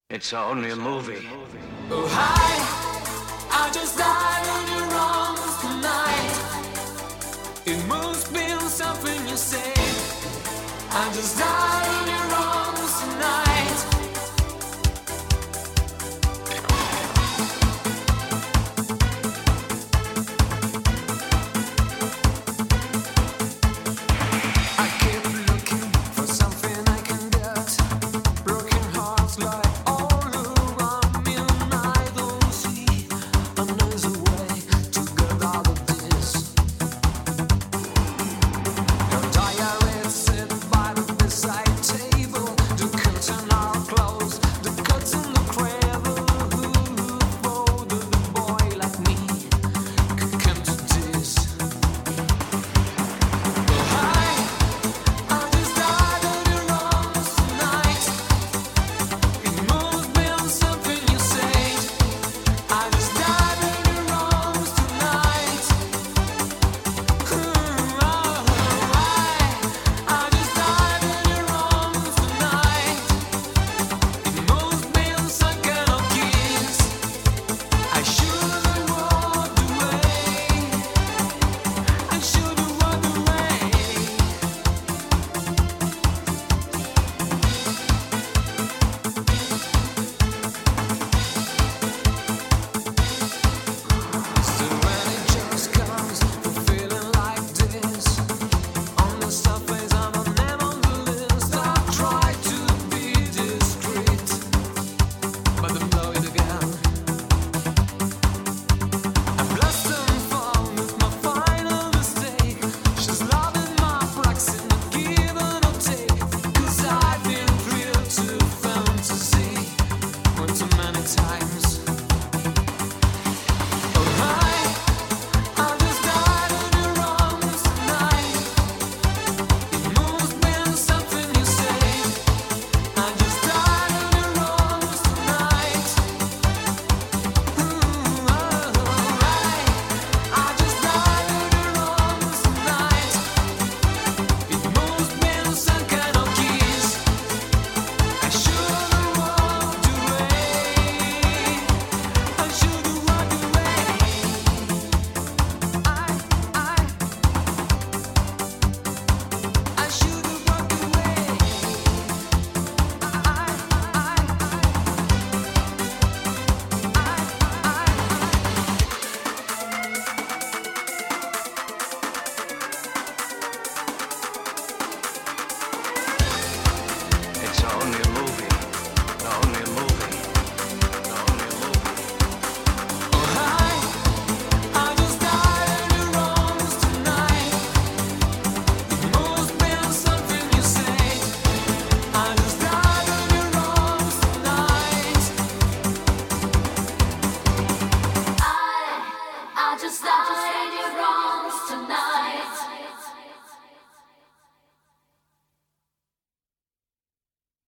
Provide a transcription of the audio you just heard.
It's only a movie. Oh hi, I just died on your arms tonight. It must be something you say. I just died on your arms tonight. I keep looking for something I can get. Broken hearts lie all around me, and I don't see another way to get out of this. Your diary sit by the bedside table. The curtains are closed, the curtain the cradle. Who thought that a boy like me could come to this? Oh hi, I just died on your arms tonight. It must be something you said. I just died on your arms tonight. I just died on your arms tonight. It must be some kind of kiss. I should have walked away. I should have walked away. So when it just comes to feeling like this, on the surface I'm a name on the list. I try to be discreet, but I blow it again. I'm lost and found with my final mistake. She's loving my proxy, not give or take. 'Cause I've been real to fantasy one too many times. Oh hi, I just died on your arms tonight. It must be something you say. I just died on your arms tonight. I just died on your arms tonight. It must be some kind of kiss. I should have walked away. I should have walked away. I should have walked away. It's only a movie. Only a movie. Only a movie. Oh hi, I just died on your arms tonight. It must be something you say. I just died on your arms tonight. I just died in your arms tonight.